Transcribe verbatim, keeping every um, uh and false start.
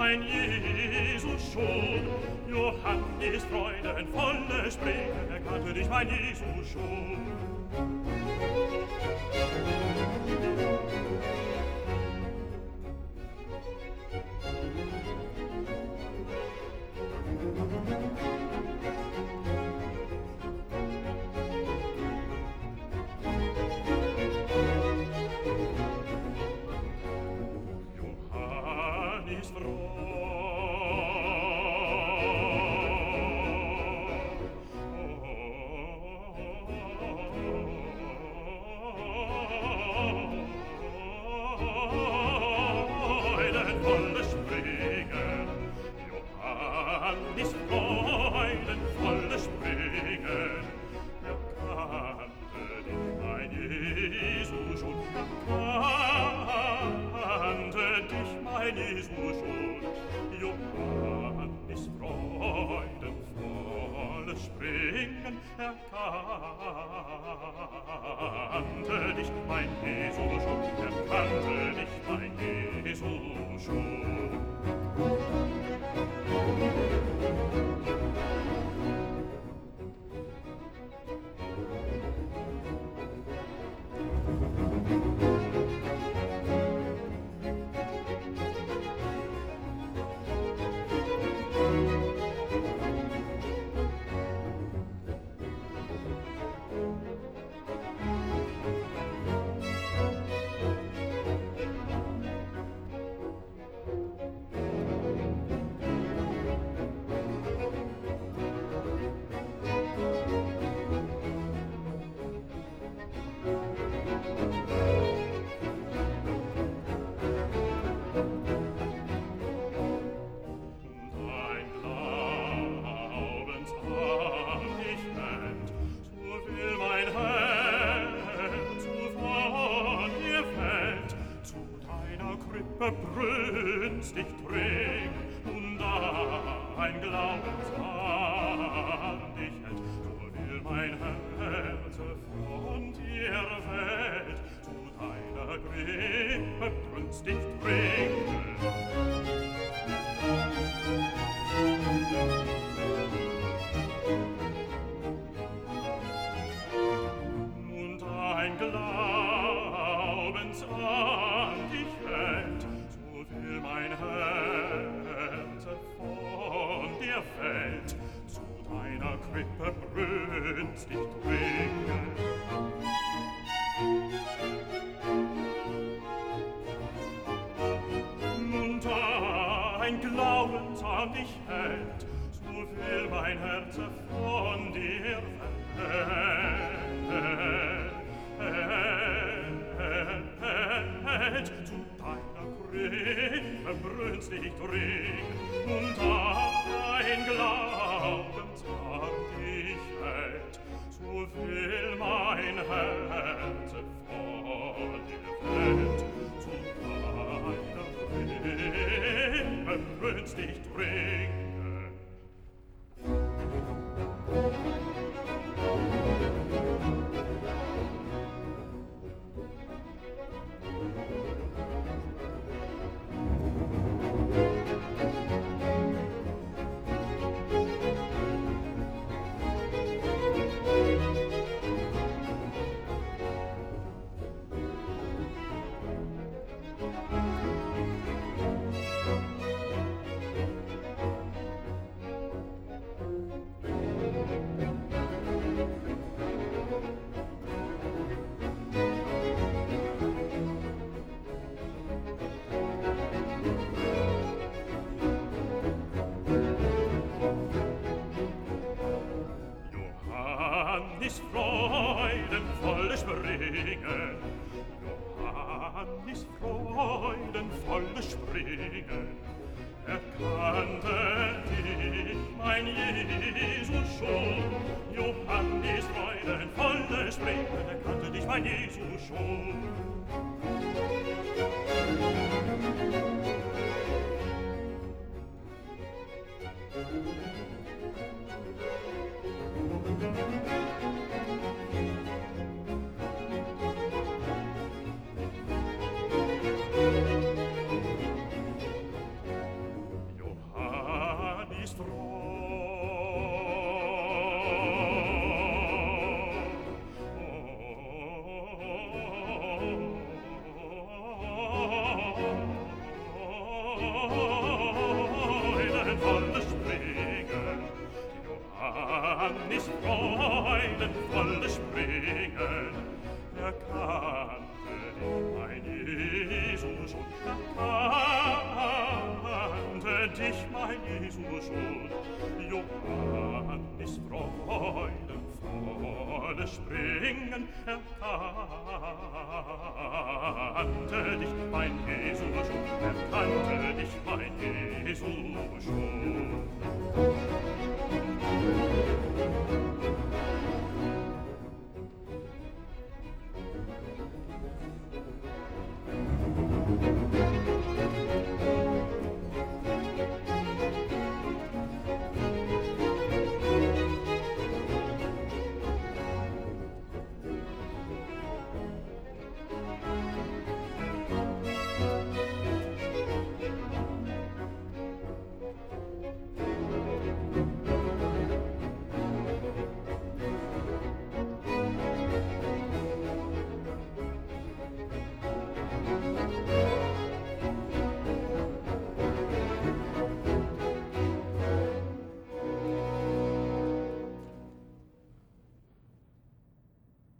mein Jesus schon. Johannes freudenvolle Springen, erkannte dich, mein Jesus schon. Johannes freudenvolle Springen, Johannes freudenvolle Springen, erkannte dich, mein Jesus schon, erkannte dich, mein Jesus schon, Johannes freudenvolle Springen, erkannte dich, mein Jesus schon, erkannte dich, mein Jesus schon. Brünstig träg und ein Glaubens an dich hält, so will mein Herz von dir fällt, zu deiner Krippe brünstig trinken. Und ein Glaubens an dich hält, will mein Herz von dir fällt, zu deiner Krippe brünstig dringen. Und ein Glaubens an dich hält, so will mein Herz von dir fällt, zu deiner Krippe brünstig dring, und ein Glaubens an dich hält, so will mein Herz von dir fällt, zu deiner Krippe brünstig dring. Johannes freudenvolle Springen, Johannes freudenvolle Springen, erkannte dich, mein Jesus schon. Johannes freudenvolle Springen, erkannte dich, mein Jesus schon. Johannis freudenvolle Springen, er kannte dich, mein Jesus, und er kannte dich, mein Jesus, und Johannis freudenvolle Springen, er kannte dich, mein Jesus, und er kannte dich, mein Jesus, und